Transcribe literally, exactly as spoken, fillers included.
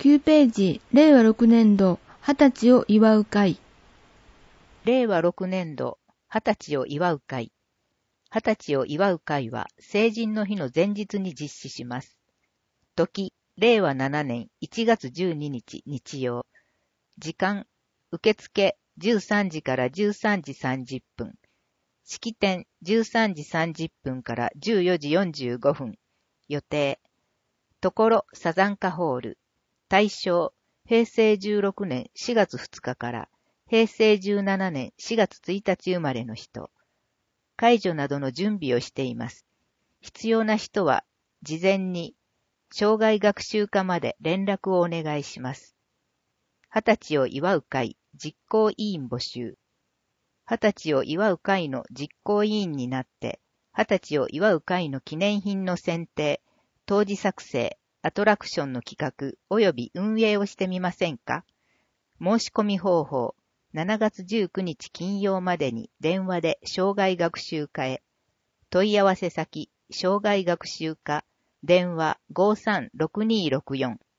きゅうページ、れいわろくねんど、はたちを祝う会。 れいわろくねんど、はたちを祝う会。はたちを祝う会は、成人の日の前日に実施します。時、れいわななねんいちがつじゅうににち日曜。時間、受付じゅうさんじからじゅうさんじさんじゅっぷん。式典じゅうさんじさんじゅっぷんからじゅうよじよんじゅうごふん。予定。ところサザンカホール。対象、へいせいじゅうろくねんしがつふつかからへいせいじゅうななねんしがつついたち生まれの人。介助などの準備をしています。必要な人は事前に障害学習課まで連絡をお願いします。はたちを祝う会実行委員募集。はたちを祝う会の実行委員になって、はたちを祝う会の記念品の選定、当時作成、アトラクションの企画及び運営をしてみませんか？申し込み方法、しちがつじゅうくにち金曜までに電話で障害学習課へ。問い合わせ先、障害学習課、電話ごーさんろくにーろくよん。